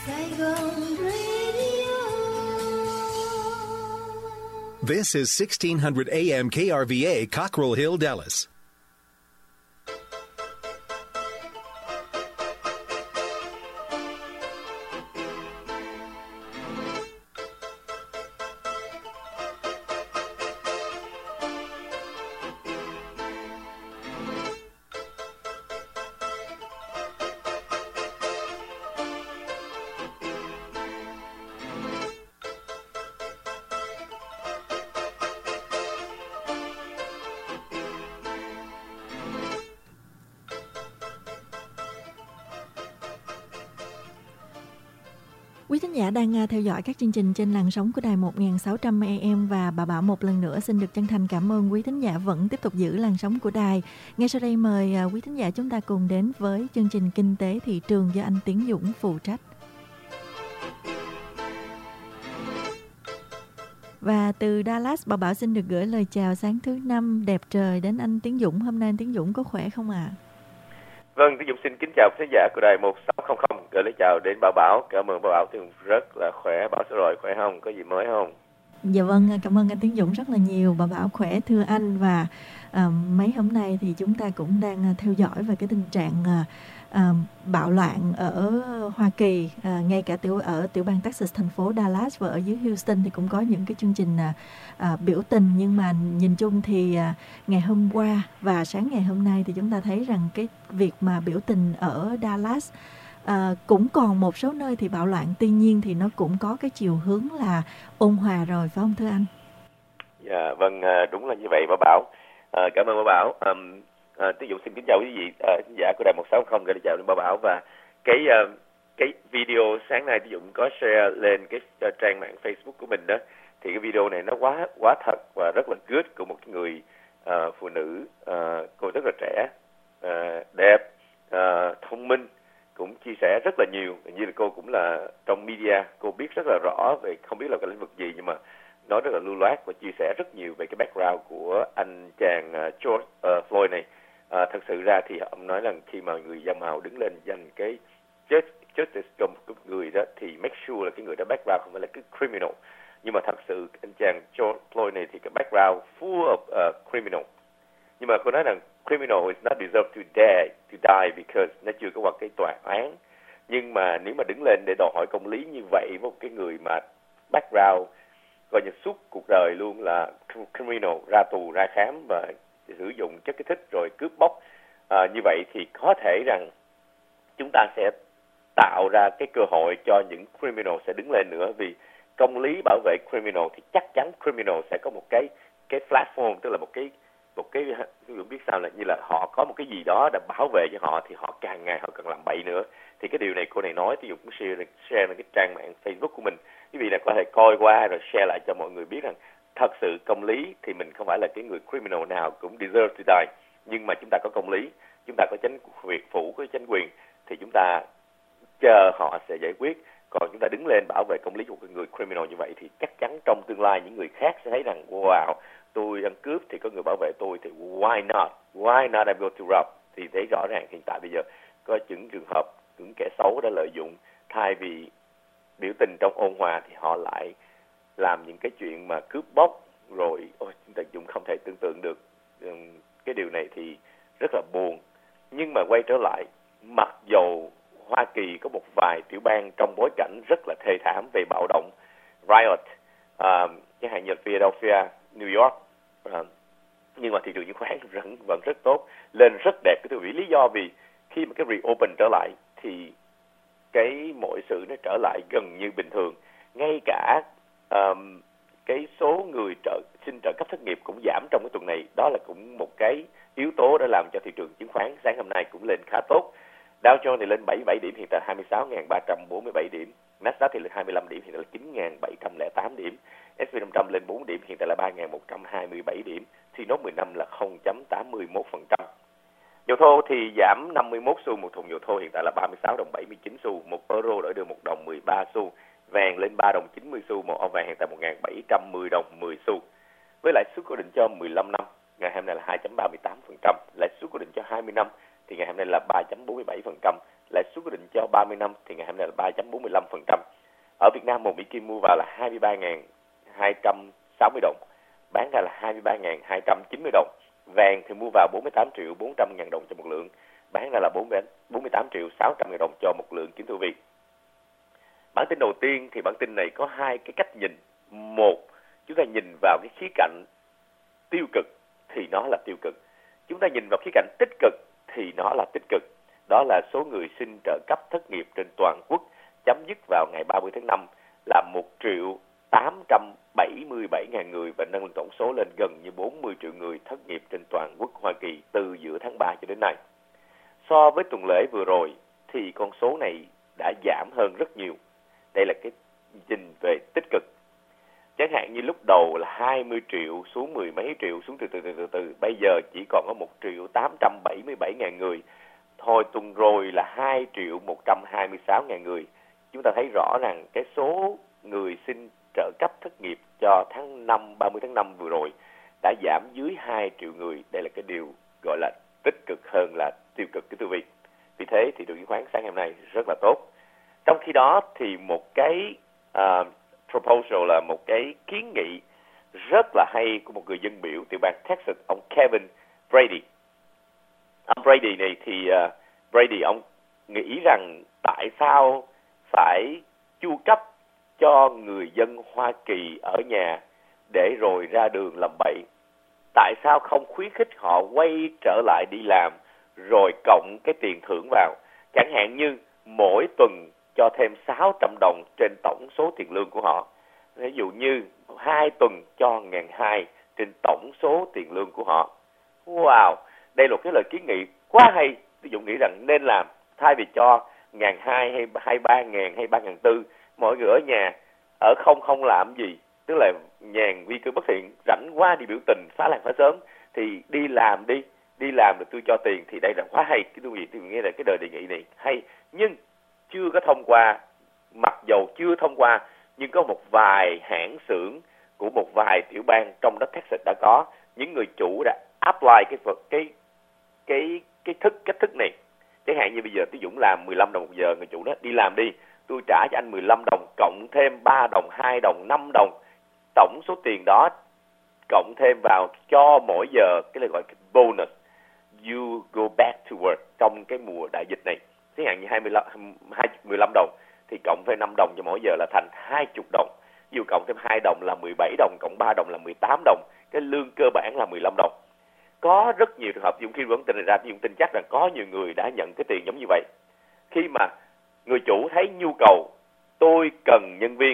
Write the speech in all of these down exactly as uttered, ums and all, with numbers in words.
Saigon Radio. This is sixteen hundred A M K R V A, Cockrell Hill, Dallas. Quý thính giả đang theo dõi các chương trình trên làn sóng của đài một nghìn sáu trăm A M và bà Bảo một lần nữa xin được chân thành cảm ơn quý thính giả vẫn tiếp tục giữ làn sóng của đài. Ngay sau đây mời quý thính giả chúng ta cùng đến với chương trình Kinh tế thị trường do anh Tiến Dũng phụ trách. Và từ Dallas, bà Bảo xin được gửi lời chào sáng thứ năm đẹp trời đến anh Tiến Dũng. Hôm nay anh Tiến Dũng có khỏe không ạ? À? Vâng, Tiến Dũng xin kính chào khán giả của đài một sáu không không, gửi lời chào đến bà Bảo. Cảm ơn bà Bảo, Tiến Dũng rất là khỏe. Bảo sao rồi, khỏe không? Có gì mới không? Dạ vâng, cảm ơn anh Tiến Dũng rất là nhiều. Bà Bảo khỏe thưa anh. Và à, mấy hôm nay thì chúng ta cũng đang theo dõi về cái tình trạng à, à, bạo loạn ở Hoa Kỳ, à, ngay cả tiểu ở tiểu bang Texas, thành phố Dallas và ở dưới Houston thì cũng có những cái chương trình à, à, biểu tình. Nhưng mà nhìn chung thì à, ngày hôm qua và sáng ngày hôm nay thì chúng ta thấy rằng cái việc mà biểu tình ở Dallas À, cũng còn một số nơi thì bạo loạn, tuy nhiên thì nó cũng có cái chiều hướng là ôn hòa rồi, phải không thưa anh? Dạ vâng, đúng là như vậy bà Bảo. À, cảm ơn bà Bảo. À, à, Tiến Dũng xin kính chào quý vị à, khán giả của đài một sáu không, gửi lời chào đến bà Bảo. Và cái uh, cái video sáng nay Tiến Dũng có share lên cái uh, trang mạng Facebook của mình đó, thì cái video này nó quá quá thật và rất là good của một người uh, phụ nữ, uh, cô rất là trẻ, uh, đẹp, uh, thông minh, cũng chia sẻ rất là nhiều. Như là cô cũng là trong media, cô biết rất là rõ về không biết là cái lĩnh vực gì, nhưng mà nói rất là lưu loát và chia sẻ rất nhiều về cái background của anh chàng uh, George uh, Floyd này. Uh, thật sự ra thì ông nói rằng khi mà người da màu đứng lên giành cái justice cho một người đó thì make sure là cái người đó background không phải là cái criminal. Nhưng mà thật sự anh chàng George Floyd này thì cái background full of uh, criminal. Nhưng mà cô nói rằng criminal is not deserved to die, to die because nó chưa có qua cái tòa án. Nhưng mà nếu mà đứng lên để đòi hỏi công lý như vậy với một cái người mà background coi như suốt cuộc đời luôn là criminal, ra tù ra khám và sử dụng chất kích thích rồi cướp bóc, à, như vậy thì có thể rằng chúng ta sẽ tạo ra cái cơ hội cho những criminal sẽ đứng lên nữa. Vì công lý bảo vệ criminal thì chắc chắn criminal sẽ có một cái cái platform, tức là một cái một cái tôi biết sao là như là họ có một cái gì đó để bảo vệ cho họ, thì họ càng ngày họ càng làm bậy nữa. Thì cái điều này cô này nói, thì Dũng cũng share share lên cái trang mạng Facebook của mình, quý vị là có thể coi qua rồi share lại cho mọi người biết rằng thật sự công lý thì mình không phải là cái người criminal nào cũng deserve to die, nhưng mà chúng ta có công lý, chúng ta có chính quyền phủ, có chính quyền, thì chúng ta chờ họ sẽ giải quyết. Còn chúng ta đứng lên bảo vệ công lý của người criminal như vậy thì chắc chắn trong tương lai những người khác sẽ thấy rằng wow, tôi ăn cướp thì có người bảo vệ tôi, thì why not? Why not I go to rob? Thì thấy rõ ràng hiện tại bây giờ có những trường hợp những kẻ xấu đã lợi dụng, thay vì biểu tình trong ôn hòa thì họ lại làm những cái chuyện mà cướp bóc rồi. Ôi, chúng ta cũng không thể tưởng tượng được cái điều này thì rất là buồn. Nhưng mà quay trở lại, mặc dầu Hoa Kỳ có một vài tiểu bang trong bối cảnh rất là thê thảm về bạo động, riot, uh, chẳng hạn như Philadelphia, New York, uh, nhưng mà thị trường chứng khoán vẫn, vẫn rất tốt, lên rất đẹp. Cái vị lý do vì khi mà cái reopen trở lại thì cái mọi sự nó trở lại gần như bình thường. Ngay cả um, cái số người trợ, xin trợ cấp thất nghiệp cũng giảm trong cái tuần này. Đó là cũng một cái yếu tố đã làm cho thị trường chứng khoán sáng hôm nay cũng lên khá tốt. Dow Jones thì lên bảy mươi bảy điểm, hiện tại hai mươi sáu nghìn ba trăm bốn mươi bảy điểm. Nasdaq thì lên hai mươi lăm điểm, hiện tại là chín nghìn bảy trăm lẻ tám điểm. ét and pê năm trăm lên bốn điểm, hiện tại là ba nghìn một trăm hai mươi bảy điểm. Thì nốt mười năm là không phẩy tám mươi mốt phần trăm. Dầu thô thì giảm năm mươi mốt xu một thùng dầu thô, hiện tại là ba mươi sáu đồng bảy mươi chín xu. Một euro đổi được một đồng mười ba xu. Vàng lên ba đồng chín mươi xu, một ounce vàng hiện tại một nghìn bảy trăm mười đồng mười xu. Với lãi suất cố định cho mười lăm năm, ngày hôm nay là hai phẩy ba mươi tám phần trăm. Lãi suất cố định cho hai mươi năm thì ngày hôm nay là ba phẩy bốn mươi bảy phần trăm. lãi suất quyết định cho ba mươi năm thì ngày hôm nay là ba chấm bốn mươi lăm phần trăm. Ở Việt Nam một Mỹ Kim mua vào là hai mươi ba nghìn hai trăm sáu mươi đồng, bán ra là hai mươi ba nghìn hai trăm chín mươi đồng. Vàng thì mua vào bốn mươi tám triệu bốn trăm ngàn đồng cho một lượng, bán ra là bốn mươi tám triệu sáu trăm ngàn đồng cho một lượng, kính thưa quý vị. Bản tin đầu tiên thì bản tin này có hai cái cách nhìn. Một, chúng ta nhìn vào cái khía cạnh tiêu cực thì nó là tiêu cực. Chúng ta nhìn vào khía cạnh tích cực thì nó là tích cực. Đó là số người xin trợ cấp thất nghiệp trên toàn quốc chấm dứt vào ngày ba mươi tháng năm là một triệu tám trăm bảy mươi bảy ngàn người và nâng tổng số lên gần như bốn mươi triệu người thất nghiệp trên toàn quốc Hoa Kỳ từ giữa tháng ba cho đến nay. So với tuần lễ vừa rồi thì con số này đã giảm hơn rất nhiều. Đây là cái nhìn về tích cực. Chẳng hạn như lúc đầu là hai mươi triệu xuống mười mấy triệu, xuống từ từ từ từ từ, bây giờ chỉ còn có một triệu tám trăm bảy mươi bảy ngàn người. Thôi tuần rồi là hai triệu một trăm hai mươi sáu ngàn người. Chúng ta thấy rõ rằng cái số người xin trợ cấp thất nghiệp cho tháng năm, ba mươi tháng năm vừa rồi đã giảm dưới hai triệu người. Đây là cái điều gọi là tích cực hơn là tiêu cực, kính thưa quý vị. Vì thế thị trường chứng khoán sáng hôm nay rất là tốt. Trong khi đó thì một cái uh, proposal là một cái kiến nghị rất là hay của một người dân biểu tiểu bang Texas, ông Kevin Brady. Ông Brady này thì uh, Brady ông nghĩ rằng tại sao phải chu cấp cho người dân Hoa Kỳ ở nhà để rồi ra đường làm bậy? Tại sao không khuyến khích họ quay trở lại đi làm rồi cộng cái tiền thưởng vào? Chẳng hạn như mỗi tuần cho thêm sáu trăm đồng trên tổng số tiền lương của họ. Ví dụ như hai tuần cho một nghìn hai trăm trên tổng số tiền lương của họ. Wow, đây là một cái lời kiến nghị quá hay. Ví dụ nghĩ rằng nên làm, thay vì cho một nghìn hai trăm hay hai mươi ba nghìn hay ba nghìn bốn trăm, mọi người ở nhà ở không không làm gì, tức là nhàn vi cư bất thiện, rảnh quá đi biểu tình phá làng phá xóm thì đi làm đi, đi làm được tôi cho tiền, thì đây là quá hay. Cái tôi nghĩ tôi nghĩ là cái đời đề nghị này hay, nhưng chưa có thông qua. Mặc dầu chưa thông qua nhưng có một vài hãng xưởng của một vài tiểu bang trong đất Texas đã có, những người chủ đã apply cái cái cái cái thức cách thức này. Chẳng hạn như bây giờ Tiến Dũng làm mười lăm đồng một giờ, người chủ đó đi làm đi, tôi trả cho anh mười lăm đồng cộng thêm ba đồng, hai đồng, năm đồng, tổng số tiền đó cộng thêm vào cho mỗi giờ cái này gọi cái bonus, you go back to work trong cái mùa đại dịch này. Chẳng hạn như hai mươi lăm, mười lăm đồng thì cộng thêm năm đồng cho mỗi giờ là thành hai mươi đồng. Dù cộng thêm hai đồng là mười bảy đồng, cộng ba đồng là mười tám đồng. Cái lương cơ bản là mười lăm đồng. Có rất nhiều trường hợp, Dũng khi vấn tin này ra, Dũng tin chắc rằng có nhiều người đã nhận cái tiền giống như vậy. Khi mà người chủ thấy nhu cầu, tôi cần nhân viên,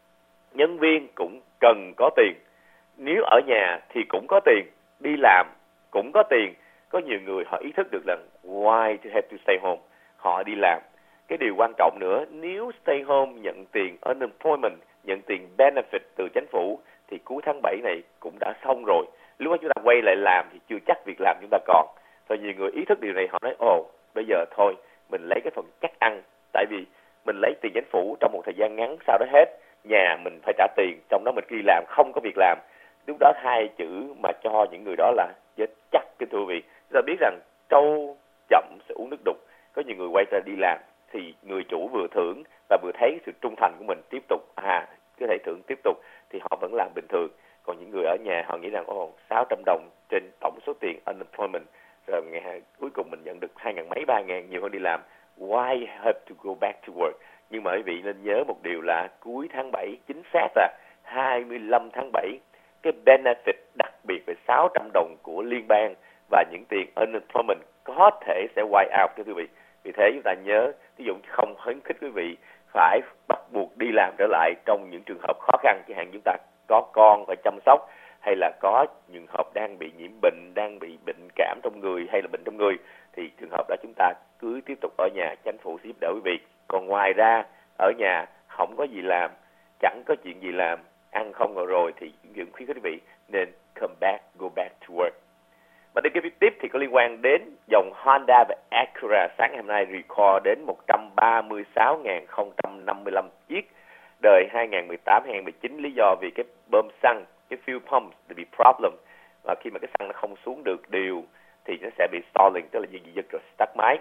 nhân viên cũng cần có tiền. Nếu ở nhà thì cũng có tiền, đi làm cũng có tiền. Có nhiều người họ ý thức được rằng why to have to stay home, họ đi làm. Cái điều quan trọng nữa, nếu stay home nhận tiền unemployment, nhận tiền benefit từ chính phủ thì cuối tháng bảy này cũng đã xong rồi. Lúc đó chúng ta quay lại làm thì chưa chắc việc làm chúng ta còn. Rồi nhiều người ý thức điều này, họ nói ồ, bây giờ thôi mình lấy cái phần chắc ăn, tại vì mình lấy tiền chính phủ trong một thời gian ngắn, sau đó hết, nhà mình phải trả tiền, trong đó mình đi làm không có việc làm. Lúc đó hai chữ mà cho những người đó là chết chắc, kính thưa quý vị. Chúng ta biết rằng trâu chậm sẽ uống nước đục. Có nhiều người quay ra đi làm thì người chủ vừa thưởng và vừa thấy sự trung thành của mình tiếp tục, à cái thể thưởng tiếp tục thì họ vẫn làm bình thường. Còn những người ở nhà họ nghĩ rằng ồ, sáu trăm đồng trên tổng số tiền unemployment, rồi ngày cuối cùng mình nhận được hai ngàn mấy, ba ngàn, nhiều hơn đi làm. Why have to go back to work? Nhưng mà quý vị nên nhớ một điều là cuối tháng bảy, chính xác là hai mươi lăm tháng bảy, cái benefit đặc biệt về sáu trăm đồng của liên bang và những tiền unemployment có thể sẽ wipe out, quý vị. Vì thế chúng ta nhớ, ví dụ không khuyến khích quý vị phải bắt buộc đi làm trở lại trong những trường hợp khó khăn, chẳng hạn chúng ta có con phải chăm sóc, hay là có trường hợp đang bị nhiễm bệnh, đang bị bệnh cảm trong người hay là bệnh trong người, thì trường hợp đó chúng ta cứ tiếp tục ở nhà, chính phủ sẽ giúp đỡ quý vị. Còn ngoài ra ở nhà không có gì làm, chẳng có chuyện gì làm, ăn không rồi, rồi thì những khuyến khích quý vị nên come back, go back to work. Và cái viết tiếp thì có liên quan đến dòng Honda và Acura. Sáng hôm nay record đến một trăm ba mươi sáu nghìn không trăm năm mươi lăm chiếc đời hai nghìn mười tám hai nghìn mười chín. Lý do vì cái bơm xăng, cái fuel pump bị problem, và khi mà cái xăng nó không xuống được đều thì nó sẽ bị stalling, tức là gì giật rồi tắt máy.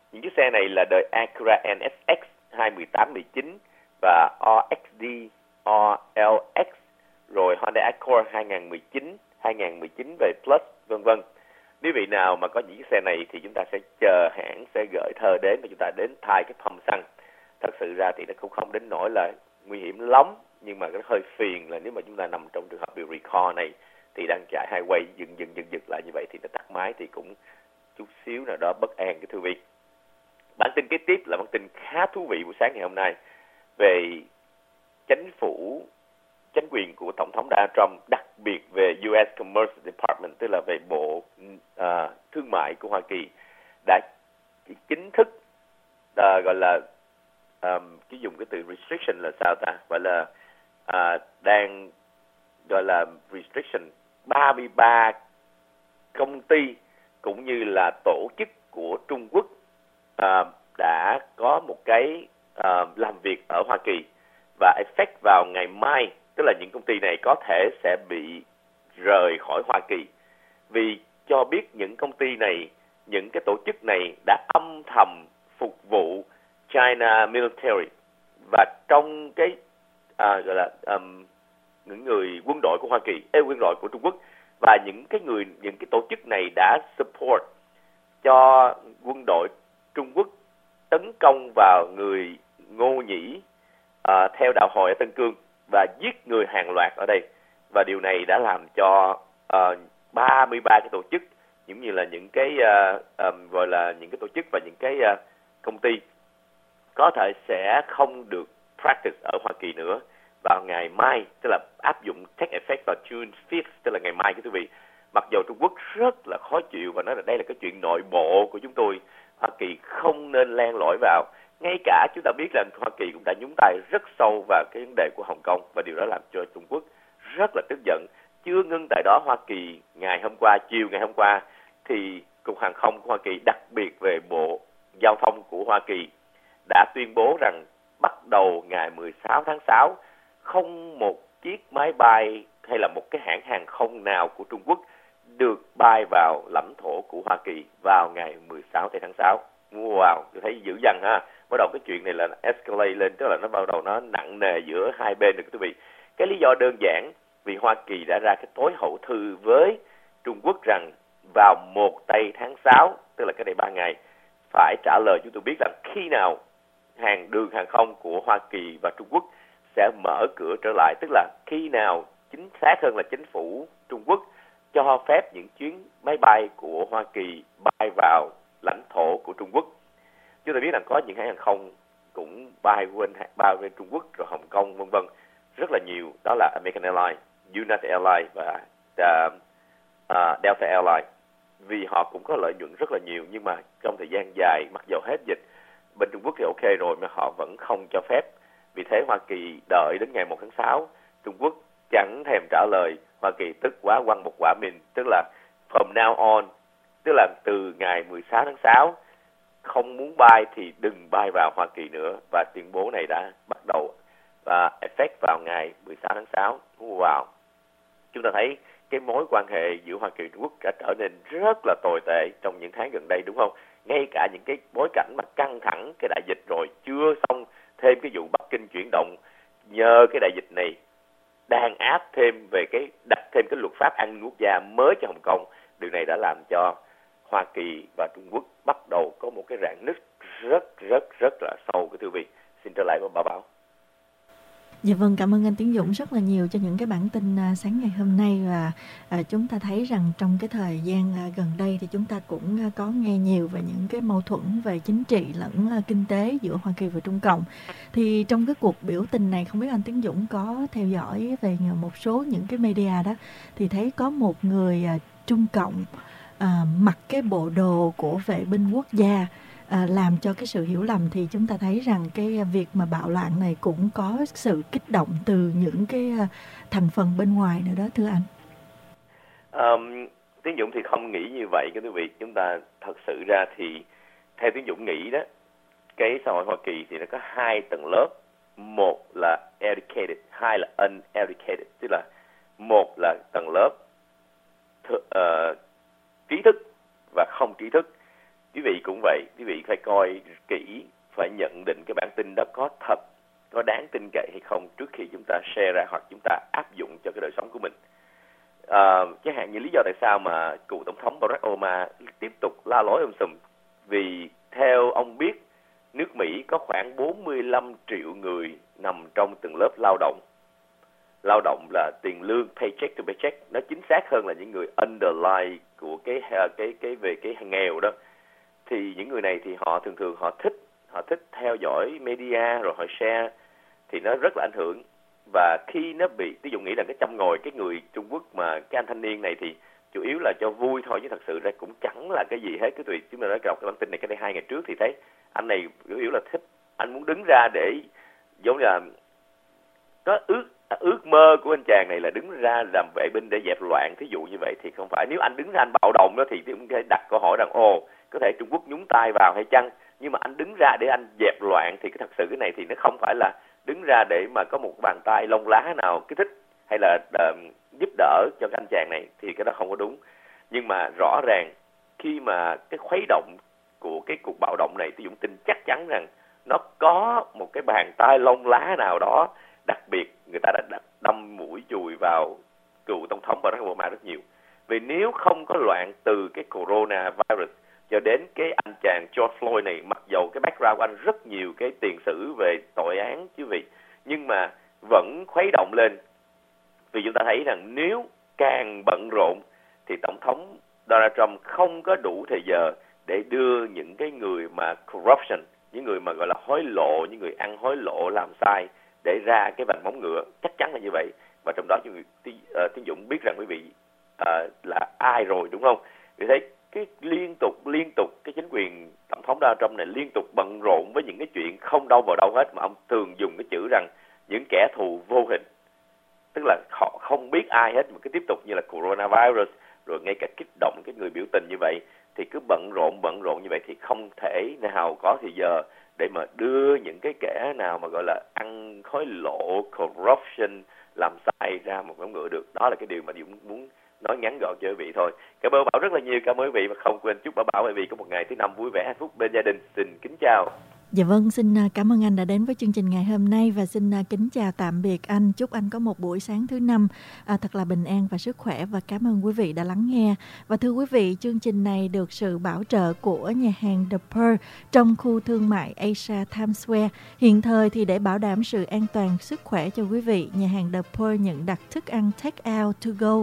Những chiếc xe này là đời Acura en ét ích hai mười tám mười chín và rờ ích đê, rờ lờ ích, rồi Honda Accord hai không một chín, hai không một chín về Plus, vân vân. Nếu vị nào mà có những chiếc xe này thì chúng ta sẽ chờ hãng sẽ gửi thơ đến và chúng ta đến thay cái pump xăng. Thật sự ra thì nó cũng không đến nỗi là nguy hiểm lắm, nhưng mà nó hơi phiền là nếu mà chúng ta nằm trong trường hợp bị recall này thì đang chạy highway dừng dừng dừng dừng lại như vậy thì nó tắt máy thì cũng chút xíu nào đó bất an cái thưa vị. Bản tin kế tiếp là bản tin khá thú vị buổi sáng ngày hôm nay về chính phủ, chính quyền của Tổng thống Donald Trump, đặc biệt về u ét Commerce Department, tức là về Bộ uh, Thương mại của Hoa Kỳ, đã chính thức uh, gọi là um, cái dùng cái từ restriction là sao ta, gọi là uh, đang gọi là restriction ba mươi ba công ty cũng như là tổ chức của Trung Quốc uh, đã có một cái uh, làm việc ở Hoa Kỳ và effect vào ngày mai, tức là những công ty này có thể sẽ bị rời khỏi Hoa Kỳ vì cho biết những công ty này, những cái tổ chức này đã âm thầm phục vụ China military và trong cái à, gọi là um, những người quân đội của Hoa Kỳ, ê, quân đội của Trung Quốc, và những cái người những cái tổ chức này đã support cho quân đội Trung Quốc tấn công vào người Ngô Nhĩ à, theo đạo Hồi ở Tân Cương và giết người hàng loạt ở đây. Và điều này đã làm cho uh, ba mươi ba cái tổ chức, giống như là những cái uh, um, gọi là những cái tổ chức và những cái uh, công ty có thể sẽ không được practice ở Hoa Kỳ nữa vào ngày mai, tức là áp dụng take effect vào June fifth, tức là ngày mai quý vị. Mặc dù Trung Quốc rất là khó chịu và nói là đây là cái chuyện nội bộ của chúng tôi, Hoa Kỳ không nên len lỏi vào. Ngay cả chúng ta biết là Hoa Kỳ cũng đã nhúng tay rất sâu vào cái vấn đề của Hồng Kông và điều đó làm cho Trung Quốc rất là tức giận. Chưa ngưng tại đó, Hoa Kỳ ngày hôm qua, chiều ngày hôm qua, thì Cục Hàng không của Hoa Kỳ, đặc biệt về Bộ Giao thông của Hoa Kỳ, đã tuyên bố rằng bắt đầu ngày mười sáu tháng sáu, không một chiếc máy bay hay là một cái hãng hàng không nào của Trung Quốc được bay vào lãnh thổ của Hoa Kỳ vào ngày mười sáu tháng sáu. Wow, tôi thấy dữ dằn ha. Bắt đầu cái chuyện này là escalate lên, tức là nó bắt đầu nó nặng nề giữa hai bên được quý vị. Cái lý do đơn giản vì Hoa Kỳ đã ra cái tối hậu thư với Trung Quốc rằng vào một tây tháng sáu, tức là cái này ba ngày, phải trả lời chúng tôi biết rằng khi nào hàng đường hàng không của Hoa Kỳ và Trung Quốc sẽ mở cửa trở lại, tức là khi nào, chính xác hơn là chính phủ Trung Quốc cho phép những chuyến máy bay của Hoa Kỳ bay vào lãnh thổ của Trung Quốc. Chúng ta biết rằng có những hãng hàng không cũng bay quên bay quên Trung Quốc rồi Hồng Kông vân vân rất là nhiều, đó là American Airlines, United Airlines và uh, uh, Delta Airlines, vì họ cũng có lợi nhuận rất là nhiều, nhưng mà trong thời gian dài mặc dù hết dịch bên Trung Quốc thì ok rồi mà họ vẫn không cho phép. Vì thế Hoa Kỳ đợi đến ngày một tháng sáu, Trung Quốc chẳng thèm trả lời. Hoa Kỳ tức quá quăng một quả mìn, tức là from now on, tức là từ ngày mười sáu tháng sáu, không muốn bay thì đừng bay vào Hoa Kỳ nữa. Và tuyên bố này đã bắt đầu và effect vào ngày mười sáu tháng sáu. Wow, chúng ta thấy cái mối quan hệ giữa Hoa Kỳ và Trung Quốc đã trở nên rất là tồi tệ trong những tháng gần đây, đúng không? Ngay cả những cái bối cảnh mà căng thẳng cái đại dịch rồi, chưa xong thêm cái vụ Bắc Kinh chuyển động, nhờ cái đại dịch này đang áp thêm về cái đặt thêm cái luật pháp an ninh quốc gia mới cho Hồng Kông. Điều này đã làm cho Hoa Kỳ và Trung Quốc bắt đầu có một cái rạn nứt rất rất rất là sâu của thưa vị. Xin trở lại với bà Bảo. Dạ vâng, cảm ơn anh Tiến Dũng rất là nhiều cho những cái bản tin à, sáng ngày hôm nay. Và à, chúng ta thấy rằng trong cái thời gian à, gần đây thì chúng ta cũng à, có nghe nhiều về những cái mâu thuẫn về chính trị lẫn à, kinh tế giữa Hoa Kỳ và Trung Cộng. Thì trong cái cuộc biểu tình này, không biết anh Tiến Dũng có theo dõi về một số những cái media đó, thì thấy có một người à, Trung Cộng à, mặc cái bộ đồ của vệ binh quốc gia, À, làm cho cái sự hiểu lầm. Thì chúng ta thấy rằng cái việc mà bạo loạn này cũng có sự kích động từ những cái thành phần bên ngoài nữa đó thưa anh. Um, Tiến Dũng thì không nghĩ như vậy cái quý vị. Chúng ta thật sự ra thì theo Tiến Dũng nghĩ đó, cái xã hội Hoa Kỳ thì nó có hai tầng lớp. Một là educated, hai là uneducated, tức là một là tầng lớp th- uh, trí thức và không trí thức. quý vị cũng vậy, quý vị phải coi kỹ, phải nhận định cái bản tin đó có thật, có đáng tin cậy hay không trước khi chúng ta share ra hoặc chúng ta áp dụng cho cái đời sống của mình. À, chẳng hạn như lý do tại sao mà cựu tổng thống Barack Obama tiếp tục la lối um sùm, vì theo ông biết nước Mỹ có khoảng bốn mươi lăm triệu người nằm trong từng lớp lao động. Lao động là tiền lương paycheck to paycheck, nó chính xác hơn là những người underline của cái cái cái về cái nghèo đó. Thì những người này thì họ thường thường họ thích họ thích theo dõi media rồi họ share, thì nó rất là ảnh hưởng. Và khi nó bị, ví dụ nghĩ là cái châm ngòi cái người Trung Quốc mà cái anh thanh niên này thì chủ yếu là cho vui thôi, chứ thật sự ra cũng chẳng là cái gì hết. Cái tùy chúng ta nói đọc cái bản tin này cái đây hai ngày trước thì thấy anh này chủ yếu là thích, anh muốn đứng ra để giống như là có ước ước mơ của anh chàng này là đứng ra làm vệ binh để dẹp loạn, thí dụ như vậy. Thì không phải nếu anh đứng ra anh bạo động đó thì cũng phải đặt câu hỏi rằng ồ, có thể Trung Quốc nhúng tay vào hay chăng, nhưng mà anh đứng ra để anh dẹp loạn thì cái thật sự cái này thì nó không phải là đứng ra để mà có một bàn tay lông lá nào kích thích hay là uh, giúp đỡ cho cái anh chàng này, thì cái đó không có đúng. Nhưng mà rõ ràng khi mà cái khuấy động của cái cuộc bạo động này, tôi Dũng tin chắc chắn rằng nó có một cái bàn tay lông lá nào đó, đặc biệt người ta đã đâm mũi chùi vào cựu tổng thống Barack Obama rất nhiều. Vì nếu không có loạn từ cái coronavirus cho đến cái anh chàng George Floyd này, mặc dầu cái background của anh rất nhiều cái tiền sử về tội án chứ vị, nhưng mà vẫn khuấy động lên. Vì chúng ta thấy rằng nếu càng bận rộn thì tổng thống Donald Trump không có đủ thời giờ để đưa những cái người mà corruption, những người mà gọi là hối lộ, những người ăn hối lộ làm sai để ra cái vành móng ngựa. Chắc chắn là như vậy. Và trong đó Tiến Dũng biết rằng quý vị uh, là ai rồi, đúng không? Vì thế cái liên tục liên tục cái chính quyền tổng thống Donald Trump này liên tục bận rộn với những cái chuyện không đâu vào đâu hết, mà ông thường dùng cái chữ rằng những kẻ thù vô hình, tức là họ không biết ai hết, mà cứ tiếp tục như là coronavirus, rồi ngay cả kích động cái người biểu tình như vậy, thì cứ bận rộn bận rộn như vậy thì không thể nào có thời giờ để mà đưa những cái kẻ nào mà gọi là ăn hối lộ, corruption, làm sai ra một móng ngựa được. Đó là cái điều mà Dũng muốn nói ngắn gọn cho quý vị thôi. Cảm ơn Bảo rất là nhiều, cảm ơn quý vị, và không quên chúc Bảo Bảo quý vị có một ngày thứ năm vui vẻ hạnh phúc bên gia đình. Xin kính chào. Dạ vâng, xin cảm ơn anh đã đến với chương trình ngày hôm nay, và xin kính chào tạm biệt anh. Chúc anh có một buổi sáng thứ năm à, thật là bình an và sức khỏe, và cảm ơn quý vị đã lắng nghe. Và thưa quý vị, chương trình này được sự bảo trợ của nhà hàng The Pearl trong khu thương mại Asia Times Square. Hiện thời thì để bảo đảm sự an toàn sức khỏe cho quý vị, nhà hàng The Pearl nhận đặt thức ăn take out to go.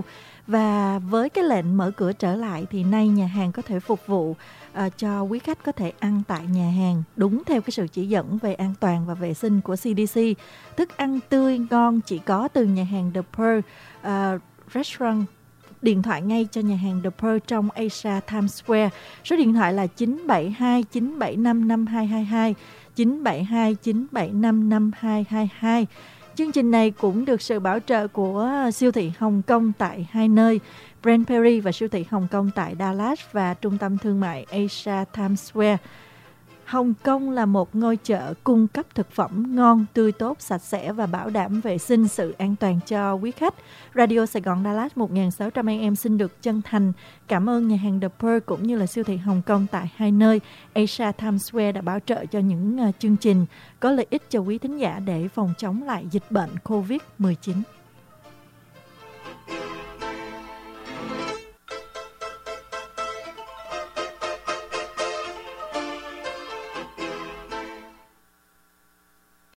Và với cái lệnh mở cửa trở lại thì nay nhà hàng có thể phục vụ uh, cho quý khách có thể ăn tại nhà hàng đúng theo cái sự chỉ dẫn về an toàn và vệ sinh của xê đê xê. Thức ăn tươi ngon chỉ có từ nhà hàng The Pearl uh, Restaurant. Điện thoại ngay cho nhà hàng The Pearl trong Asia Times Square. Số điện thoại là chín bảy hai chín bảy năm năm hai hai hai, chín bảy hai chín bảy năm năm hai hai hai. Chương trình này cũng được sự bảo trợ của siêu thị Hồng Kông tại hai nơi, Brand Perry và siêu thị Hồng Kông tại Dallas và trung tâm thương mại Asia Times Square. Hồng Kông là một ngôi chợ cung cấp thực phẩm ngon, tươi tốt, sạch sẽ và bảo đảm vệ sinh sự an toàn cho quý khách. Radio Sài Gòn Dallas một nghìn sáu trăm a em xin được chân thành cảm ơn nhà hàng The Pearl cũng như là siêu thị Hồng Kông tại hai nơi Asia Times Square đã bảo trợ cho những uh, chương trình có lợi ích cho quý thính giả để phòng chống lại dịch bệnh covid mười chín.